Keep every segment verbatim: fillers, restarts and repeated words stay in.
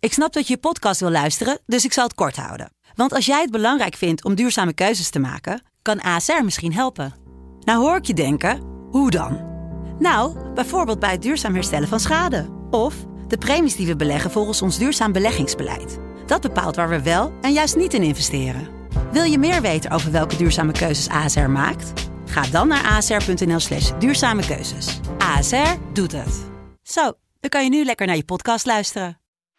Ik snap dat je je podcast wil luisteren, dus ik zal het kort houden. Want als jij het belangrijk vindt om duurzame keuzes te maken, kan A S R misschien helpen. Nou hoor ik je denken, hoe dan? Nou, bijvoorbeeld bij het duurzaam herstellen van schade. Of de premies die we beleggen volgens ons duurzaam beleggingsbeleid. Dat bepaalt waar we wel en juist niet in investeren. Wil je meer weten over welke duurzame keuzes A S R maakt? Ga dan naar asr.nl slash duurzame keuzes. A S R doet het. Zo, dan kan je nu lekker naar je podcast luisteren.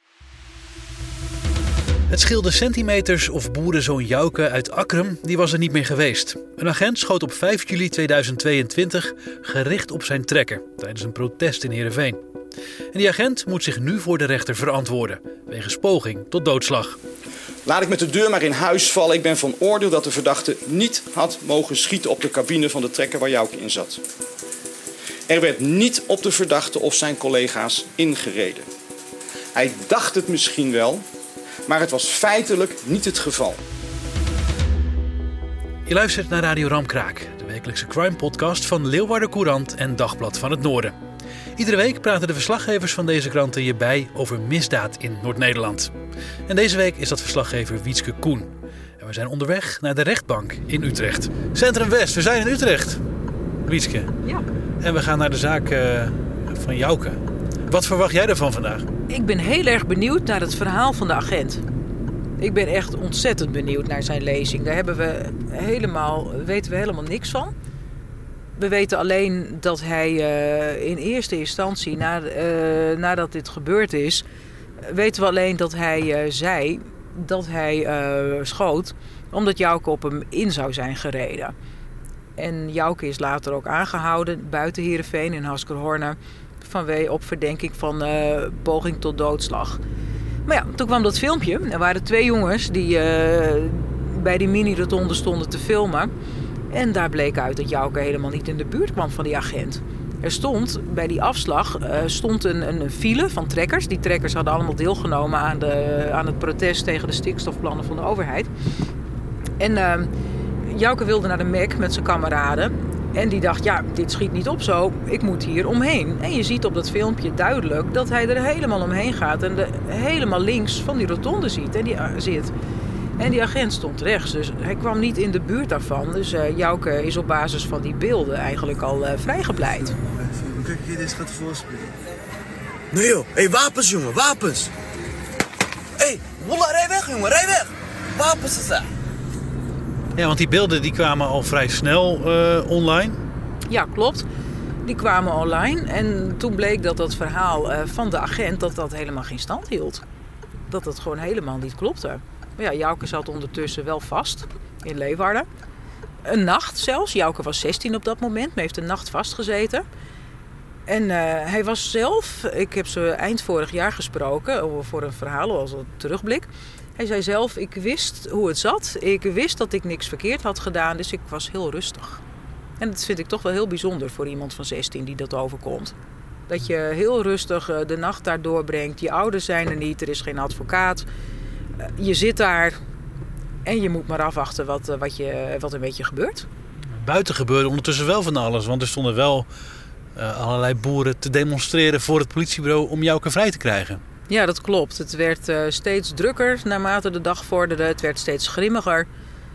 Het scheelde centimeters of boerenzoon Jouke uit Akrum, die was er niet meer geweest. Een agent schoot op vijf juli tweeduizend tweeëntwintig gericht op zijn trekker tijdens een protest in Heerenveen. En die agent moet zich nu voor de rechter verantwoorden, wegens poging tot doodslag. Laat ik met de deur maar in huis vallen. Ik ben van oordeel dat de verdachte niet had mogen schieten op de cabine van de trekker waar Jouke in zat. Er werd niet op de verdachte of zijn collega's ingereden. Hij dacht het misschien wel, maar het was feitelijk niet het geval. Je luistert naar Radio Ramkraak, de wekelijkse crime-podcast van Leeuwarden Courant en Dagblad van het Noorden. Iedere week praten de verslaggevers van deze kranten je bij over misdaad in Noord-Nederland. En deze week is dat verslaggever Wietske Koen. En we zijn onderweg naar de rechtbank in Utrecht. Centrum West, we zijn in Utrecht. Wietske. Ja. En we gaan naar de zaak uh, van Jouke. Wat verwacht jij ervan vandaag? Ik ben heel erg benieuwd naar het verhaal van de agent. Ik ben echt ontzettend benieuwd naar zijn lezing. Daar hebben we helemaal, weten we helemaal niks van. We weten alleen dat hij uh, in eerste instantie, na, uh, nadat dit gebeurd is, weten we alleen dat hij uh, zei dat hij uh, schoot omdat Jouke op hem in zou zijn gereden. En Jouke is later ook aangehouden buiten Heerenveen in Haskerhorne vanwege op verdenking van uh, poging tot doodslag. Maar ja, toen kwam dat filmpje. Er waren twee jongens die uh, bij die mini-rotonde stonden te filmen. En daar bleek uit dat Jouke helemaal niet in de buurt kwam van die agent. Er stond bij die afslag uh, stond een, een file van trekkers. Die trekkers hadden allemaal deelgenomen aan, de, aan het protest tegen de stikstofplannen van de overheid. En uh, Jouke wilde naar de Mac met zijn kameraden. En die dacht, ja, dit schiet niet op zo, ik moet hier omheen. En je ziet op dat filmpje duidelijk dat hij er helemaal omheen gaat en de, helemaal links van die rotonde ziet en die, uh, zit. En die agent stond rechts, dus hij kwam niet in de buurt daarvan. Dus uh, Jouke is op basis van die beelden eigenlijk al uh, vrijgepleit. Kijk, deze gaat ervoor spelen. Nee joh, hé, hey, wapens jongen, wapens! Hé, hey, wallah, rij weg jongen, rij weg! Wapens is daar! Ja, want die beelden die kwamen al vrij snel uh, online. Ja, klopt. Die kwamen online en toen bleek dat dat verhaal uh, van de agent dat dat helemaal geen stand hield. Dat het gewoon helemaal niet klopte. Maar ja, Jouke zat ondertussen wel vast in Leeuwarden. Een nacht zelfs. Jouke was zestien op dat moment, maar heeft een nacht vastgezeten. En uh, hij was zelf, ik heb ze eind vorig jaar gesproken voor een verhaal als een terugblik. Hij zei zelf, ik wist hoe het zat. Ik wist dat ik niks verkeerd had gedaan, dus ik was heel rustig. En dat vind ik toch wel heel bijzonder voor iemand van zestien die dat overkomt. Dat je heel rustig de nacht daar doorbrengt. Je ouders zijn er niet, er is geen advocaat. Je zit daar en je moet maar afwachten wat, wat, je, wat er met je gebeurt. Buiten gebeurde ondertussen wel van alles, want er stonden wel uh, allerlei boeren te demonstreren voor het politiebureau om Jouke vrij te krijgen. Ja, dat klopt. Het werd uh, steeds drukker naarmate de dag vorderde. Het werd steeds grimmiger.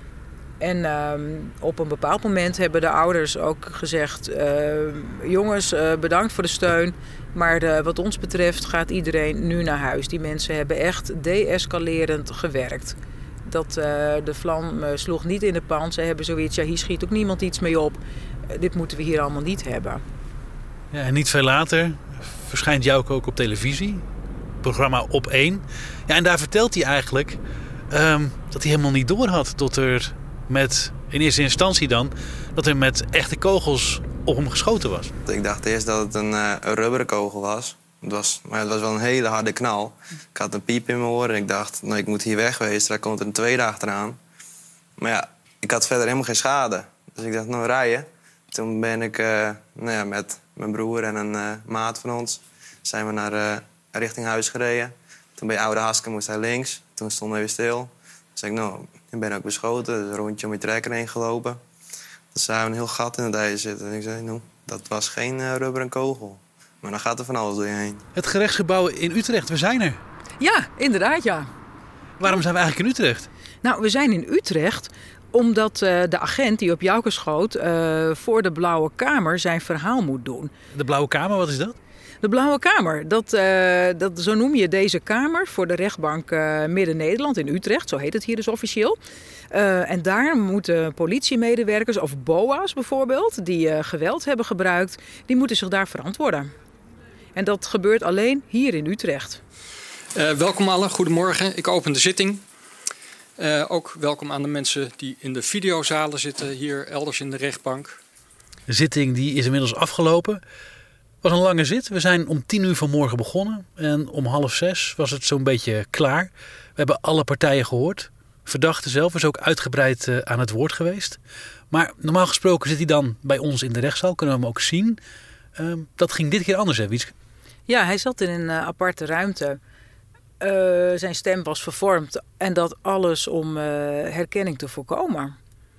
En uh, op een bepaald moment hebben de ouders ook gezegd... Uh, jongens, uh, bedankt voor de steun. Maar uh, wat ons betreft gaat iedereen nu naar huis. Die mensen hebben echt de-escalerend gewerkt. Dat, uh, de vlam uh, sloeg niet in de pan. Ze hebben zoiets, ja, hier schiet ook niemand iets mee op. Uh, dit moeten we hier allemaal niet hebben. Ja, en niet veel later verschijnt Jouke ook op televisie. Programma Op één. Ja, en daar vertelt hij eigenlijk um, dat hij helemaal niet door had dat er met, in eerste instantie dan, dat er met echte kogels op hem geschoten was. Ik dacht eerst dat het een, uh, een rubberen kogel was. Het was. Maar het was wel een hele harde knal. Ik had een piep in mijn oren en ik dacht, nou, ik moet hier wegwezen. Daar komt er een tweede achteraan. Maar ja, ik had verder helemaal geen schade. Dus ik dacht, nou, rijden. Toen ben ik uh, nou ja, met mijn broer en een uh, maat van ons... zijn we naar... Uh, richting huis gereden. Toen bij Oude Haske moest hij links. Toen stonden we weer stil. Toen zei ik, nou, ik ben ook beschoten. Dus een rondje om je trekker heen gelopen. Toen zei een heel gat in het ijzer zitten. En ik zei, nou, dat was geen uh, rubberen kogel. Maar dan gaat er van alles door je heen. Het gerechtsgebouw in Utrecht, we zijn er. Ja, inderdaad, ja. Waarom zijn we eigenlijk in Utrecht? Nou, we zijn in Utrecht omdat uh, de agent die op Jouke schoot uh, voor de Blauwe Kamer zijn verhaal moet doen. De Blauwe Kamer, wat is dat? De Blauwe Kamer, dat, uh, dat, zo noem je deze kamer voor de rechtbank uh, Midden-Nederland in Utrecht. Zo heet het hier dus officieel. Uh, en daar moeten politiemedewerkers of B O A's bijvoorbeeld, die uh, geweld hebben gebruikt, die moeten zich daar verantwoorden. En dat gebeurt alleen hier in Utrecht. Uh, welkom allen, goedemorgen. Ik open de zitting. Uh, ook welkom aan de mensen die in de videozalen zitten, hier elders in de rechtbank. De zitting die is inmiddels afgelopen. Het was een lange zit. We zijn om tien uur vanmorgen begonnen. En om half zes was het zo'n beetje klaar. We hebben alle partijen gehoord. Verdachte zelf is ook uitgebreid uh, aan het woord geweest. Maar normaal gesproken zit hij dan bij ons in de rechtszaal. Kunnen we hem ook zien. Uh, dat ging dit keer anders, hè, Wietske? Ja, hij zat in een uh, aparte ruimte. Uh, zijn stem was vervormd. En dat alles om uh, herkenning te voorkomen.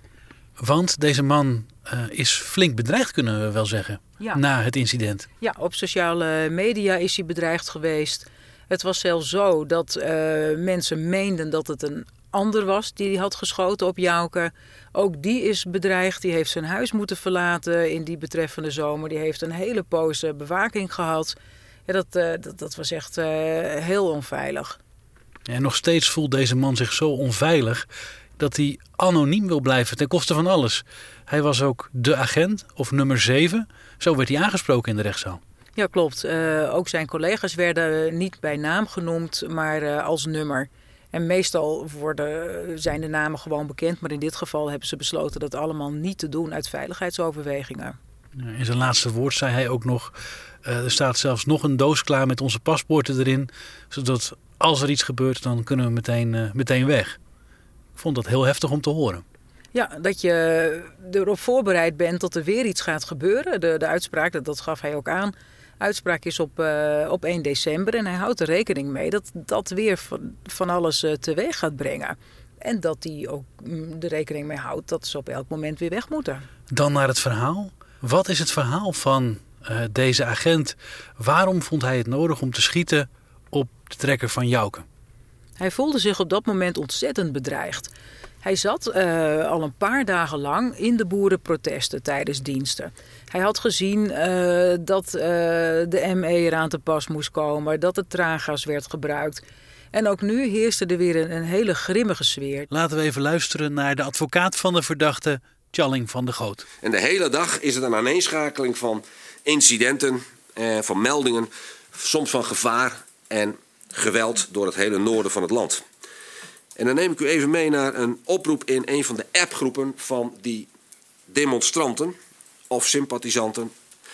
Want deze man uh, is flink bedreigd, kunnen we wel zeggen. Ja. Na het incident. Ja, op sociale media is hij bedreigd geweest. Het was zelfs zo dat uh, mensen meenden dat het een ander was die had geschoten op Jouke. Ook die is bedreigd. Die heeft zijn huis moeten verlaten in die betreffende zomer. Die heeft een hele poos uh, bewaking gehad. Ja, dat, uh, dat, dat was echt uh, heel onveilig. Ja, en nog steeds voelt deze man zich zo onveilig dat hij anoniem wil blijven ten koste van alles. Hij was ook de agent, of nummer zeven. Zo werd hij aangesproken in de rechtszaal. Ja, klopt. Uh, ook zijn collega's werden niet bij naam genoemd, maar uh, als nummer. En meestal worden, zijn de namen gewoon bekend. Maar in dit geval hebben ze besloten dat allemaal niet te doen uit veiligheidsoverwegingen. In zijn laatste woord zei hij ook nog, uh, er staat zelfs nog een doos klaar met onze paspoorten erin. Zodat als er iets gebeurt, dan kunnen we meteen, uh, meteen weg. Ik vond dat heel heftig om te horen. Ja, dat je erop voorbereid bent dat er weer iets gaat gebeuren. De, de uitspraak, dat, dat gaf hij ook aan. De uitspraak is op, uh, op één december en hij houdt er rekening mee dat dat weer van, van alles uh, teweeg gaat brengen. En dat hij ook mm, de rekening mee houdt dat ze op elk moment weer weg moeten. Dan naar het verhaal. Wat is het verhaal van uh, deze agent? Waarom vond hij het nodig om te schieten op de trekker van Jouke? Hij voelde zich op dat moment ontzettend bedreigd. Hij zat uh, al een paar dagen lang in de boerenprotesten tijdens diensten. Hij had gezien uh, dat uh, de M E eraan te pas moest komen, dat het traangas werd gebruikt. En ook nu heerste er weer een, een hele grimmige sfeer. Laten we even luisteren naar de advocaat van de verdachte, Tjalling van de Goot. En de hele dag is het een aaneenschakeling van incidenten, eh, van meldingen, soms van gevaar en geweld door het hele noorden van het land. En dan neem ik u even mee naar een oproep in een van de appgroepen van die demonstranten of sympathisanten.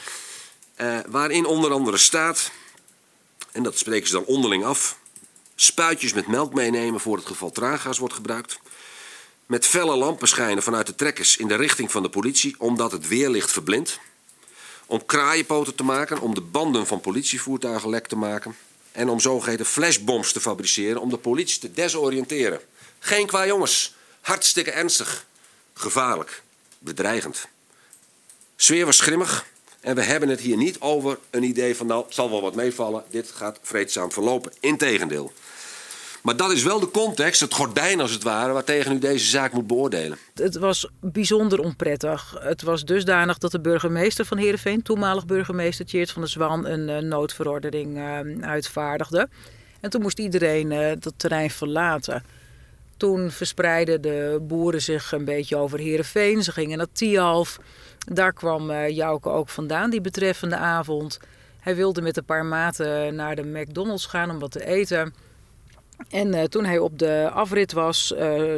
Uh, waarin onder andere staat, en dat spreken ze dan onderling af, spuitjes met melk meenemen voor het geval traangas wordt gebruikt. Met felle lampen schijnen vanuit de trekkers in de richting van de politie omdat het weerlicht verblindt. Om kraaienpoten te maken, om de banden van politievoertuigen lek te maken. En om zogeheten flashbombs te fabriceren om de politie te desoriënteren. Geen kwaad jongens. Hartstikke ernstig. Gevaarlijk. Bedreigend. Sfeer was grimmig. En we hebben het hier niet over een idee van nou, het zal wel wat meevallen. Dit gaat vreedzaam verlopen. Integendeel. Maar dat is wel de context, het gordijn als het ware, waartegen u deze zaak moet beoordelen. Het was bijzonder onprettig. Het was dusdanig dat de burgemeester van Heerenveen, toenmalig burgemeester Tjeerd van der Zwan, een uh, noodverordening uh, uitvaardigde. En toen moest iedereen uh, dat terrein verlaten. Toen verspreidden de boeren zich een beetje over Heerenveen. Ze gingen naar Tialf. Daar kwam uh, Jouke ook vandaan die betreffende avond. Hij wilde met een paar maten naar de McDonald's gaan om wat te eten. En uh, toen hij op de afrit was, uh,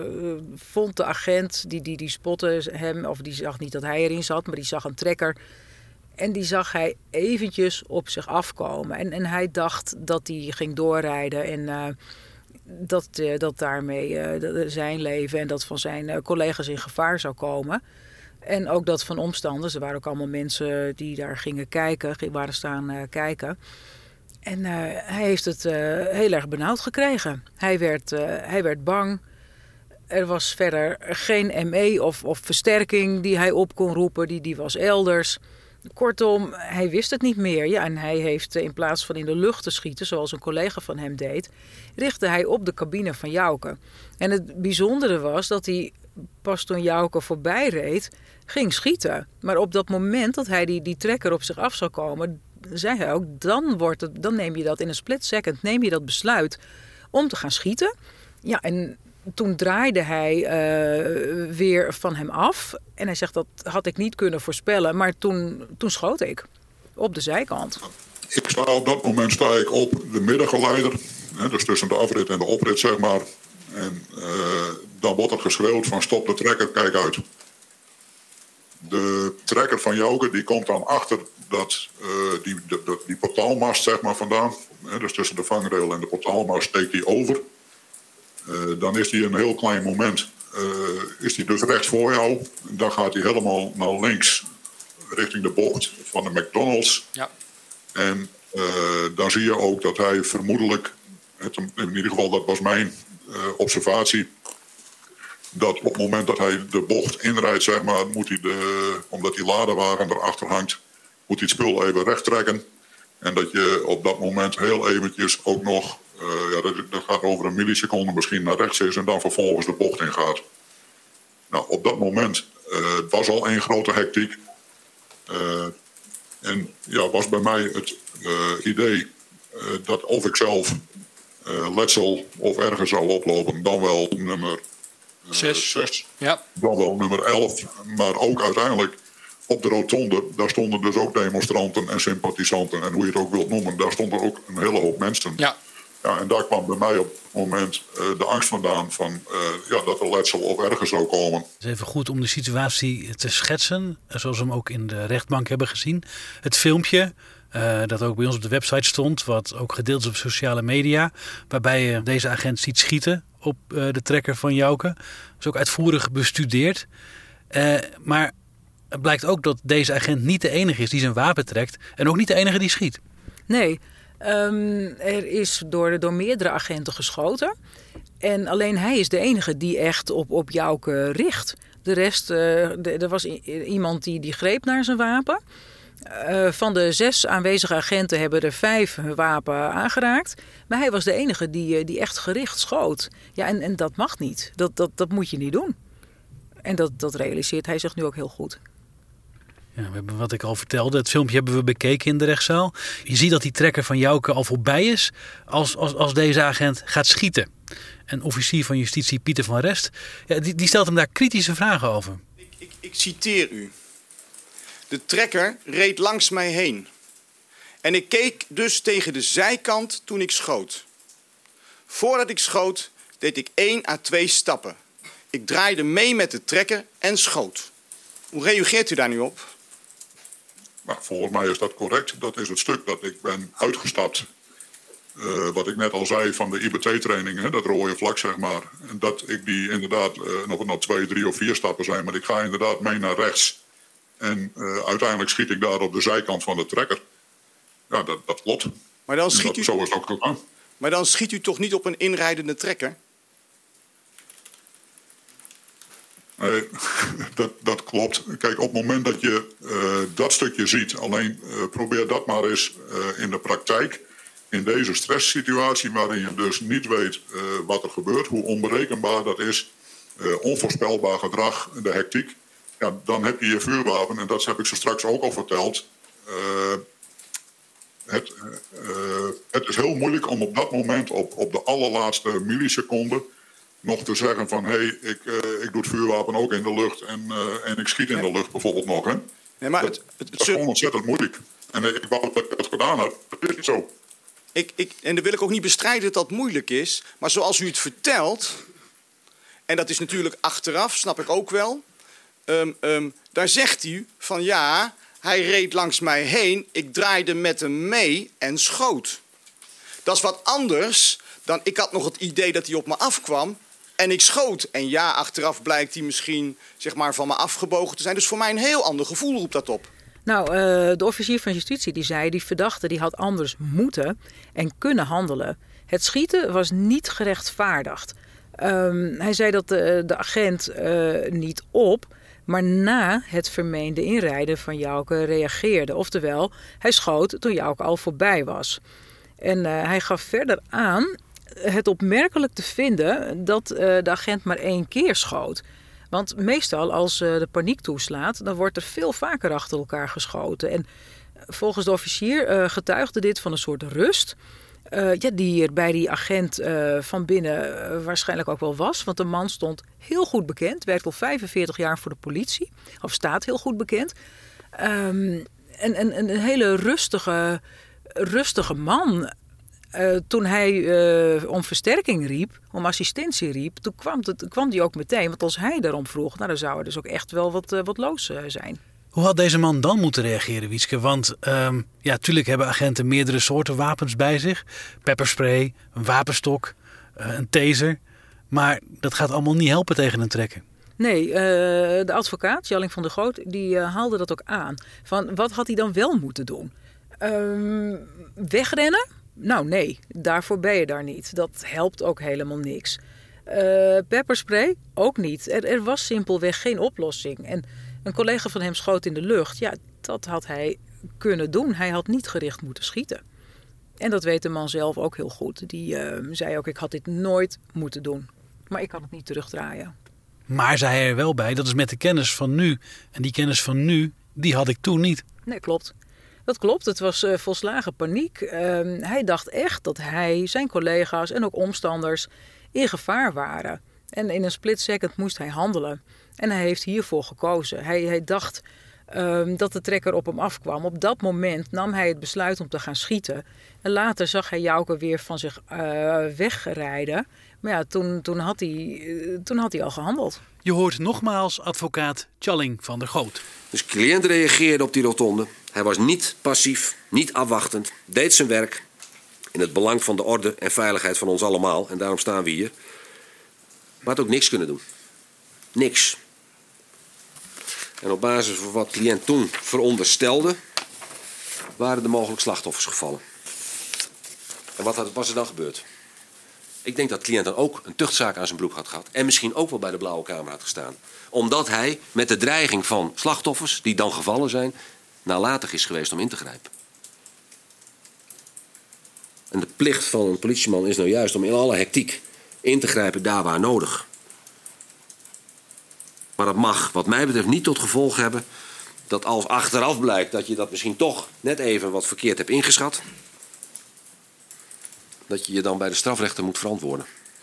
vond de agent, die, die, die spotte hem, of die zag niet dat hij erin zat, maar die zag een trekker. En die zag hij eventjes op zich afkomen. En, en hij dacht dat hij ging doorrijden en uh, dat, uh, dat daarmee uh, zijn leven en dat van zijn uh, collega's in gevaar zou komen. En ook dat van omstanders, er waren ook allemaal mensen die daar gingen kijken, waren staan uh, kijken. En uh, hij heeft het uh, heel erg benauwd gekregen. Hij werd, uh, hij werd bang. Er was verder geen M E of, of versterking die hij op kon roepen. Die, die was elders. Kortom, hij wist het niet meer. Ja, en hij heeft in plaats van in de lucht te schieten, zoals een collega van hem deed, richtte hij op de cabine van Jouke. En het bijzondere was dat hij pas toen Jouke voorbij reed, ging schieten. Maar op dat moment dat hij die, die trekker op zich af zou komen, zei hij ook, dan, wordt het, dan neem je dat in een split second, neem je dat besluit om te gaan schieten. Ja, en toen draaide hij uh, weer van hem af. En hij zegt, dat had ik niet kunnen voorspellen. Maar toen, toen schoot ik op de zijkant. Ik sta op dat moment sta ik op de middengeleider. Hè, dus tussen de afrit en de oprit, zeg maar. En uh, dan wordt er geschreeuwd van stop de trekker, kijk uit. De trekker van Jouke die komt dan achter dat, uh, die, de, de, die portaalmast, zeg maar, vandaan. Hè, dus tussen de vangrail en de portaalmast steekt hij over. Uh, dan is hij een heel klein moment, uh, is hij dus rechts voor jou. Dan gaat hij helemaal naar links, richting de bocht van de McDonald's. Ja. En uh, dan zie je ook dat hij vermoedelijk, het, in ieder geval dat was mijn uh, observatie, dat op het moment dat hij de bocht inrijdt, zeg maar, moet hij de, omdat die ladewagen erachter hangt, moet hij het spul even recht trekken. En dat je op dat moment heel eventjes ook nog, uh, ja, dat, dat gaat over een milliseconde misschien naar rechts is en dan vervolgens de bocht ingaat. Nou, op dat moment uh, was al één grote hectiek. Uh, en ja, was bij mij het uh, idee uh, dat of ik zelf uh, letsel of ergens zou oplopen, dan wel nummer uh, zes. zes, Ja. dan wel nummer elf, maar ook uiteindelijk op de rotonde, daar stonden dus ook demonstranten en sympathisanten en hoe je het ook wilt noemen, daar stonden ook een hele hoop mensen. Ja. Ja, en daar kwam bij mij op het moment uh, de angst vandaan van uh, ja, dat er letsel of ergens zou komen. Het is even goed om de situatie te schetsen, zoals we hem ook in de rechtbank hebben gezien. Het filmpje uh, dat ook bij ons op de website stond, wat ook gedeeld is op sociale media, waarbij je deze agent ziet schieten op uh, de trekker van Jouke. Dat is ook uitvoerig bestudeerd. Uh, maar het blijkt ook dat deze agent niet de enige is die zijn wapen trekt en ook niet de enige die schiet. Nee, um, er is door, door meerdere agenten geschoten. En alleen hij is de enige die echt op, op Jouke richt. De rest, uh, de, er was i- iemand die, die greep naar zijn wapen. Uh, van de zes aanwezige agenten hebben er vijf hun wapen aangeraakt. Maar hij was de enige die, die echt gericht schoot. Ja, en, en dat mag niet. Dat, dat, dat moet je niet doen. En dat, dat realiseert hij zich nu ook heel goed. Ja, we hebben wat ik al vertelde. Het filmpje hebben we bekeken in de rechtszaal. Je ziet dat die trekker van Jouke al voorbij is als, als, als deze agent gaat schieten. En officier van justitie Pieter van Rest, ja, die, die stelt hem daar kritische vragen over. Ik, ik, ik citeer u. De trekker reed langs mij heen. En ik keek dus tegen de zijkant toen ik schoot. Voordat ik schoot, deed ik één à twee stappen. Ik draaide mee met de trekker en schoot. Hoe reageert u daar nu op? Nou, volgens mij is dat correct. Dat is het stuk dat ik ben uitgestapt. Uh, wat ik net al zei van de I B T-training, dat rode vlak, zeg maar. En dat ik die inderdaad, uh, of het nou twee, drie of vier stappen zijn, maar ik ga inderdaad mee naar rechts. En uh, uiteindelijk schiet ik daar op de zijkant van de trekker. Ja, dat, dat klopt. Maar dan schiet dat, u... Zo is het ook gedaan. Maar dan schiet u toch niet op een inrijdende trekker? Nee, dat, dat klopt. Kijk, op het moment dat je uh, dat stukje ziet, alleen uh, probeer dat maar eens uh, in de praktijk. In deze stresssituatie waarin je dus niet weet uh, wat er gebeurt, hoe onberekenbaar dat is, uh, onvoorspelbaar gedrag, de hectiek. Ja, dan heb je je vuurwapen, en dat heb ik zo straks ook al verteld. Uh, het, uh, het is heel moeilijk om op dat moment, op, op de allerlaatste milliseconde, nog te zeggen van, hé, hey, ik, uh, ik doe het vuurwapen ook in de lucht en, uh, en ik schiet in de lucht bijvoorbeeld nog. Hè? Nee, maar dat, het, het, dat is gewoon ontzettend moeilijk. En ik wou dat ik het gedaan heb. Dat is niet zo. Ik, ik, en dan wil ik ook niet bestrijden dat dat moeilijk is. Maar zoals u het vertelt, en dat is natuurlijk achteraf, snap ik ook wel. Um, um, daar zegt u van ja, hij reed langs mij heen, ik draaide met hem mee en schoot. Dat is wat anders dan, ik had nog het idee dat hij op me afkwam en ik schoot. En ja, achteraf blijkt hij misschien zeg maar, van me afgebogen te zijn. Dus voor mij een heel ander gevoel roept dat op. Nou, uh, de officier van justitie die zei, die verdachte die had anders moeten en kunnen handelen. Het schieten was niet gerechtvaardigd. Um, hij zei dat de, de agent uh, niet op, maar na het vermeende inrijden van Jouke reageerde. Oftewel, hij schoot toen Jouke al voorbij was. En uh, hij gaf verder aan het opmerkelijk te vinden dat uh, de agent maar één keer schoot. Want meestal als uh, de paniek toeslaat, dan wordt er veel vaker achter elkaar geschoten. En volgens de officier uh, getuigde dit van een soort rust. Uh, ja, die er bij die agent uh, van binnen uh, waarschijnlijk ook wel was. Want de man stond heel goed bekend. Werkt al vijfenveertig jaar voor de politie. Of staat heel goed bekend. Um, en, en, en een hele rustige, rustige man. Uh, toen hij uh, om versterking riep, om assistentie riep, toen kwam, het, kwam die ook meteen. Want als hij daarom vroeg, nou, dan zou er dus ook echt wel wat, uh, wat los uh, zijn. Hoe had deze man dan moeten reageren, Wietske? Want um, ja, tuurlijk hebben agenten meerdere soorten wapens bij zich. Pepperspray, een wapenstok, uh, een taser. Maar dat gaat allemaal niet helpen tegen een trekker. Nee, uh, de advocaat, Jalling van der Goot, die uh, haalde dat ook aan. Van, wat had hij dan wel moeten doen? Um, wegrennen? Nou nee, daarvoor ben je daar niet. Dat helpt ook helemaal niks. Uh, pepperspray? Ook niet. Er, er was simpelweg geen oplossing. En een collega van hem schoot in de lucht. Ja, dat had hij kunnen doen. Hij had niet gericht moeten schieten. En dat weet de man zelf ook heel goed. Die uh, zei ook, ik had dit nooit moeten doen. Maar ik kan het niet terugdraaien. Maar zei hij er wel bij, dat is met de kennis van nu. En die kennis van nu, die had ik toen niet. Nee, klopt. Dat klopt, het was uh, volslagen paniek. Uh, hij dacht echt dat hij, zijn collega's en ook omstanders in gevaar waren. En in een split second moest hij handelen. En hij heeft hiervoor gekozen. Hij, hij dacht uh, dat de trekker op hem afkwam. Op dat moment nam hij het besluit om te gaan schieten. En later zag hij Jouke weer van zich uh, wegrijden. Maar ja, toen, toen, had hij, uh, toen had hij al gehandeld. Je hoort nogmaals advocaat Jalling van der Goot. Dus de cliënt reageerde op die rotonde. Hij was niet passief, niet afwachtend, deed zijn werk in het belang van de orde en veiligheid van ons allemaal. En daarom staan we hier. Maar had ook niks kunnen doen. Niks. En op basis van wat de cliënt toen veronderstelde, waren er mogelijk slachtoffers gevallen. En wat was er dan gebeurd? Ik denk dat de cliënt dan ook een tuchtzaak aan zijn broek had gehad. En misschien ook wel bij de Blauwe Kamer had gestaan. Omdat hij met de dreiging van slachtoffers, die dan gevallen zijn, nalatig is geweest om in te grijpen. En de plicht van een politieman is nou juist om in alle hectiek in te grijpen daar waar nodig. Maar dat mag wat mij betreft niet tot gevolg hebben dat als achteraf blijkt dat je dat misschien toch net even wat verkeerd hebt ingeschat, dat je je dan bij de strafrechter moet verantwoorden.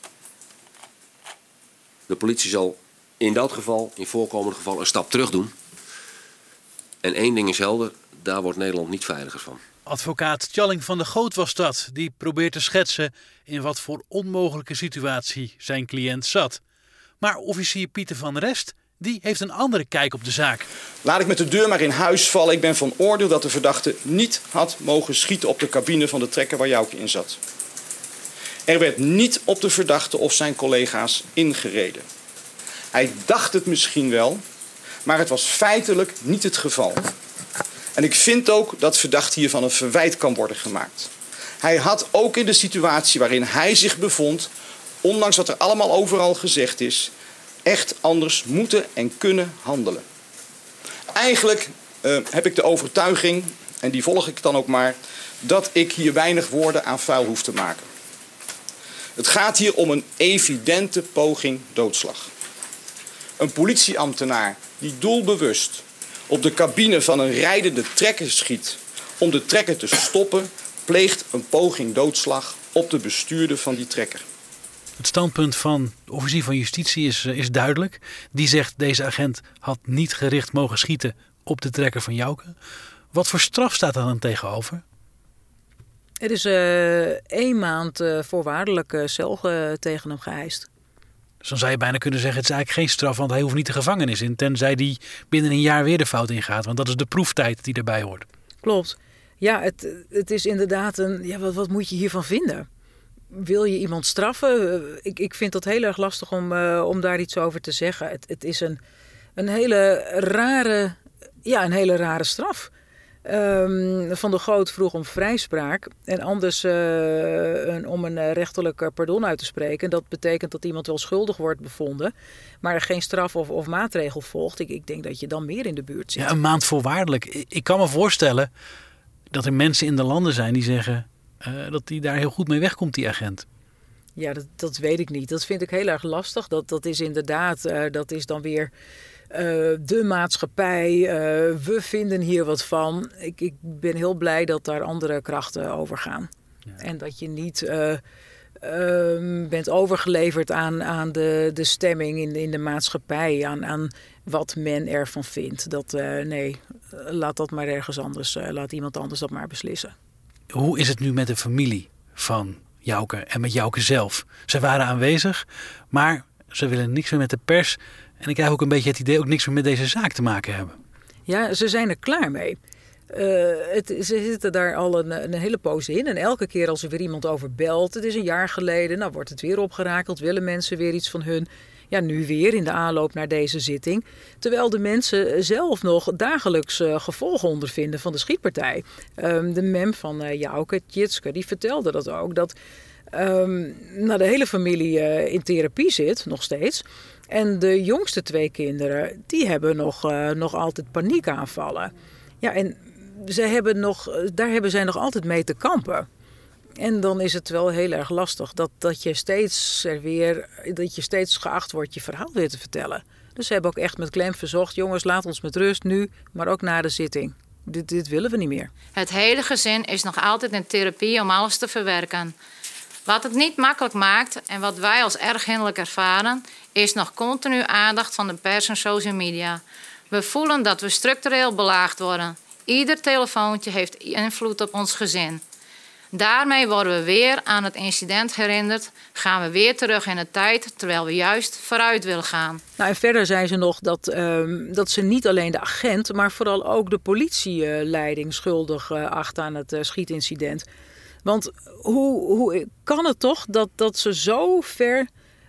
De politie zal in dat geval, in voorkomend geval, een stap terug doen. En één ding is helder, daar wordt Nederland niet veiliger van. Advocaat Jalling van der Goot was dat. Die probeert te schetsen in wat voor onmogelijke situatie zijn cliënt zat. Maar officier Pieter van Rest, die heeft een andere kijk op de zaak. Laat ik met de deur maar in huis vallen. Ik ben van oordeel dat de verdachte niet had mogen schieten op de cabine van de trekker waar Jouke in zat. Er werd niet op de verdachte of zijn collega's ingereden. Hij dacht het misschien wel, maar het was feitelijk niet het geval. En ik vind ook dat verdachte hiervan een verwijt kan worden gemaakt. Hij had ook in de situatie waarin hij zich bevond, ondanks wat er allemaal overal gezegd is, echt anders moeten en kunnen handelen. Eigenlijk uh, heb ik de overtuiging, en die volg ik dan ook maar, dat ik hier weinig woorden aan vuil hoef te maken. Het gaat hier om een evidente poging doodslag. Een politieambtenaar die doelbewust op de cabine van een rijdende trekker schiet om de trekker te stoppen, pleegt een poging doodslag op de bestuurder van die trekker. Het standpunt van de officier van justitie is, is duidelijk. Die zegt deze agent had niet gericht mogen schieten op de trekker van Jouke. Wat voor straf staat daar dan tegenover? Er is uh, één maand uh, voorwaardelijke cel uh, tegen hem geëist. Dus dan zou je bijna kunnen zeggen, het is eigenlijk geen straf, want hij hoeft niet de gevangenis in, tenzij die binnen een jaar weer de fout ingaat. Want dat is de proeftijd die erbij hoort. Klopt. Ja, het, het is inderdaad een, ja, wat, wat moet je hiervan vinden? Wil je iemand straffen? Ik, ik vind dat heel erg lastig om, uh, om daar iets over te zeggen. Het, het is een, een hele rare, ja, een hele rare straf. Um, Van der Goot vroeg om vrijspraak en anders uh, een, om een rechterlijk pardon uit te spreken. Dat betekent dat iemand wel schuldig wordt bevonden, maar er geen straf of, of maatregel volgt. Ik, ik denk dat je dan meer in de buurt zit. Ja, een maand voorwaardelijk. Ik kan me voorstellen dat er mensen in de landen zijn die zeggen uh, dat die daar heel goed mee wegkomt, die agent. Ja, dat, dat weet ik niet. Dat vind ik heel erg lastig. Dat, dat is inderdaad, uh, dat is dan weer uh, de maatschappij. Uh, we vinden hier wat van. Ik, ik ben heel blij dat daar andere krachten over gaan. Ja. En dat je niet uh, uh, bent overgeleverd aan, aan de, de stemming in, in de maatschappij. Aan, aan wat men ervan vindt. Dat, uh, nee, laat dat maar ergens anders. Uh, laat iemand anders dat maar beslissen. Hoe is het nu met de familie van Jouke en met Jouke zelf? Ze waren aanwezig, maar ze willen niks meer met de pers. En ik krijg ook een beetje het idee ook niks meer met deze zaak te maken hebben. Ja, ze zijn er klaar mee. Uh, het, ze zitten daar al een, een hele poos in. En elke keer als er weer iemand over belt, het is een jaar geleden, nou wordt het weer opgerakeld, willen mensen weer iets van hun. Ja, nu weer in de aanloop naar deze zitting. Terwijl de mensen zelf nog dagelijks uh, gevolgen ondervinden van de schietpartij. Um, de mem van uh, Jouke, Tjitske, die vertelde dat ook. Dat um, nou, de hele familie uh, in therapie zit, nog steeds. En de jongste twee kinderen, die hebben nog, uh, nog altijd paniekaanvallen. Ja, en ze hebben nog, daar hebben zij nog altijd mee te kampen. En dan is het wel heel erg lastig dat, dat, je steeds er weer, dat je steeds geacht wordt je verhaal weer te vertellen. Dus ze hebben ook echt met klem verzocht, jongens, laat ons met rust nu, maar ook na de zitting. Dit, dit willen we niet meer. Het hele gezin is nog altijd in therapie om alles te verwerken. Wat het niet makkelijk maakt en wat wij als erg hinderlijk ervaren, is nog continu aandacht van de pers en social media. We voelen dat we structureel belaagd worden. Ieder telefoontje heeft invloed op ons gezin. Daarmee worden we weer aan het incident herinnerd. Gaan we weer terug in de tijd, terwijl we juist vooruit willen gaan. Nou, en verder zei ze nog dat, um, dat ze niet alleen de agent, maar vooral ook de politieleiding schuldig uh, acht aan het uh, schietincident. Want hoe, hoe kan het toch dat, dat, ze zo ver,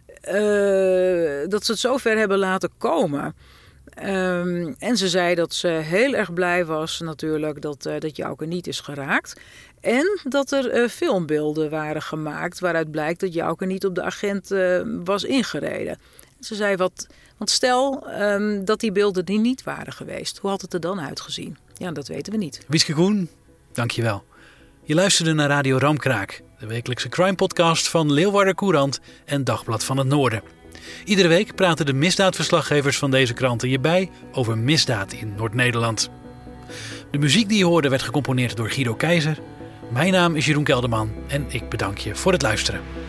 uh, dat ze het zo ver hebben laten komen? Um, en ze zei dat ze heel erg blij was natuurlijk dat, uh, dat Jouke niet is geraakt. En dat er uh, filmbeelden waren gemaakt waaruit blijkt dat Jouke niet op de agent uh, was ingereden. Ze zei, wat, want stel um, dat die beelden die niet waren geweest. Hoe had het er dan uitgezien? Ja, dat weten we niet. Wieske Koen, dank je wel. Je luisterde naar Radio Ramkraak, de wekelijkse crime-podcast van Leeuwarder Courant en Dagblad van het Noorden. Iedere week praten de misdaadverslaggevers van deze kranten je bij over misdaad in Noord-Nederland. De muziek die je hoorde werd gecomponeerd door Guido Keizer. Mijn naam is Jeroen Kelderman en ik bedank je voor het luisteren.